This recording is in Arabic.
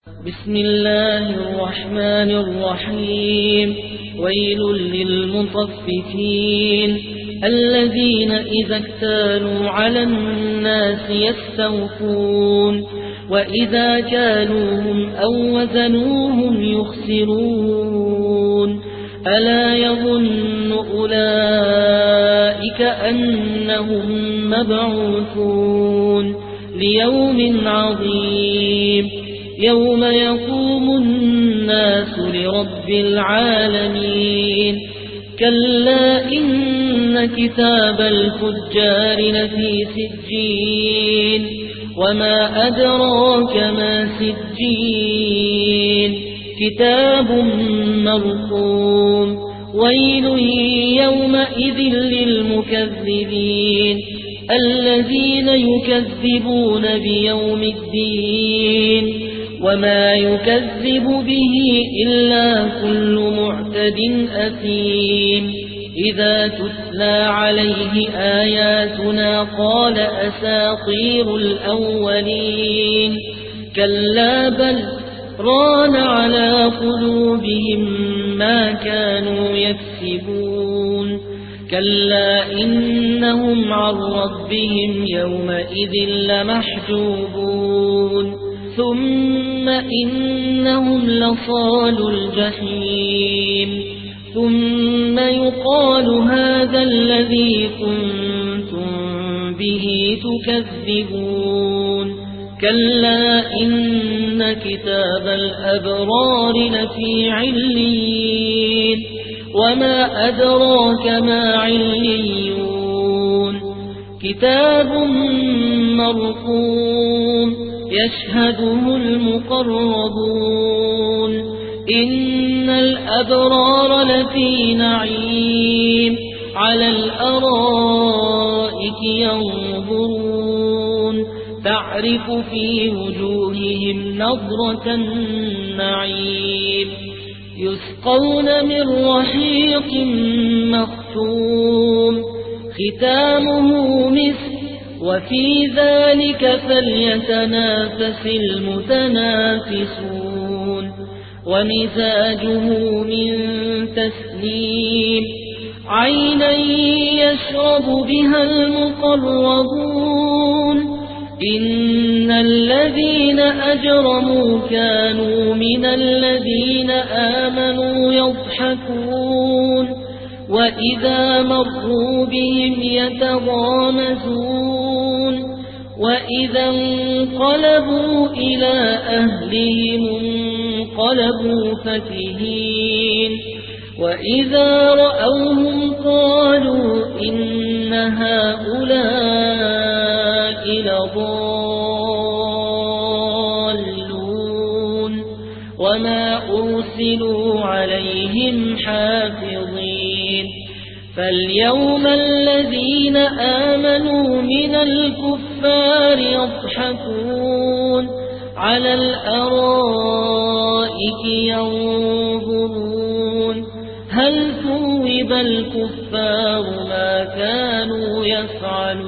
بسم الله الرحمن الرحيم. ويل للمطففين الذين إذا اكتالوا على الناس يستوفون وإذا كالوهم أو وزنوهم يخسرون ألا يظن أولئك أنهم مبعوثون ليوم عظيم يوم يقوم الناس لرب العالمين. كلا إن كتاب الفجار لفي سجين وما أدراك ما سجين كتاب مرقوم. ويل يومئذ للمكذبين الذين يكذبون بيوم الدين وما يكذب به إلا كل معتد أثيم. إذا تتلى عليه آياتنا قال أساطير الأولين. كلا بل ران على قلوبهم ما كانوا يكسبون. كلا إنهم عن ربهم يومئذ لمحجوبون ثم إنهم لصالوا الجحيم ثم يقال هذا الذي كنتم به تكذبون. كلا إن كتاب الأبرار لفي عليين وما أدراك ما عليون كتاب مرقوم يشهده المقربون. إن الأبرار لفي نعيم على الأرائك ينظرون تعرف في وجوههم نضرة النعيم. يسقون من رحيق مختوم ختامه مسك وفي ذلك فليتنافس المتنافسون. ومزاجه من تسنيم عينا يشرب بها المقربون. إن الذين أجرموا كانوا من الذين آمنوا يضحكون وإذا مروا بهم يتغامزون وإذا انقلبوا إلى أهلهم انقلبوا فكهين. وإذا رأوهم قالوا إن هؤلاء لضالون وما أرسلوا عليهم حافظين. فاليوم الذين آمنوا من الكفار يضحكون على الأرائك ينظرون هل ثوب الكفار ما كانوا يفعلون.